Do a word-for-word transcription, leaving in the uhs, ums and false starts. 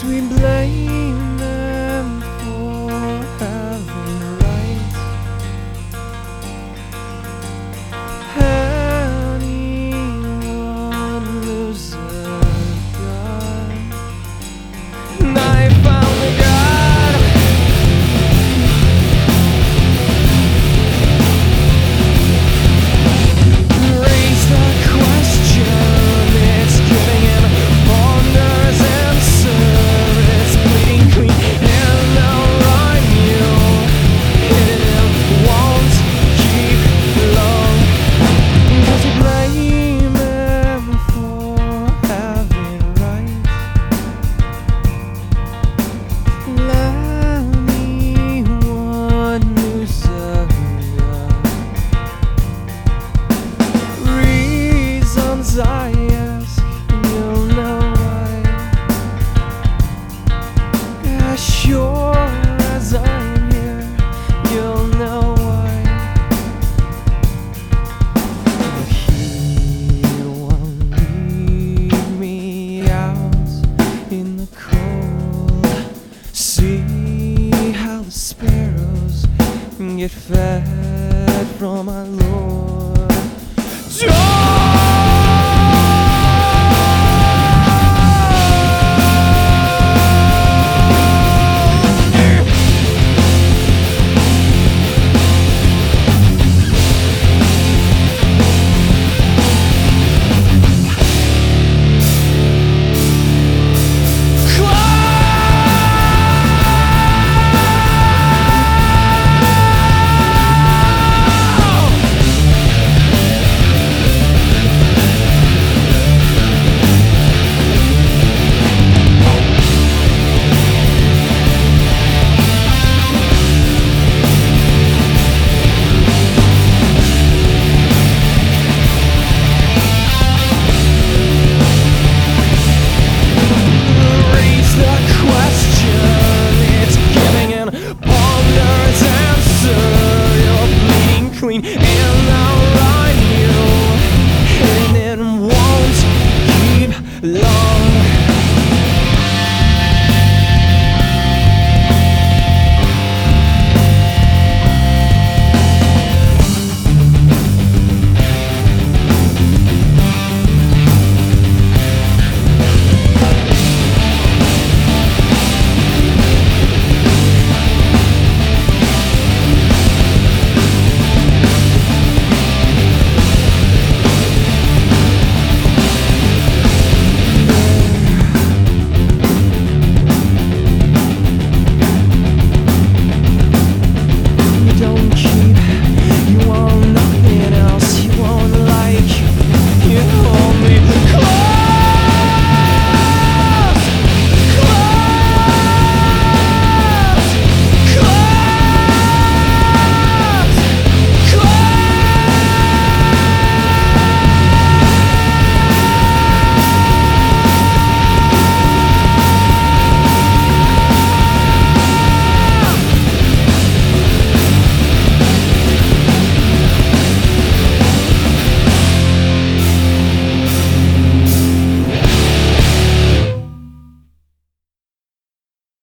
'cause we blame them for having rights. Anyone lose a gun, and I found a God. Raise the question, it's giving him Bonder's answer. It's bleeding clean and now rhyme you. Hitting him won't keep long, 'cause you blame him for having rights. Anyone who's a gun, reasons I ask, and you'll know why. As sure as I'm here, you'll know why. But he won't leave me out in the cold. See how the sparrows get fed from my Lord. Joy!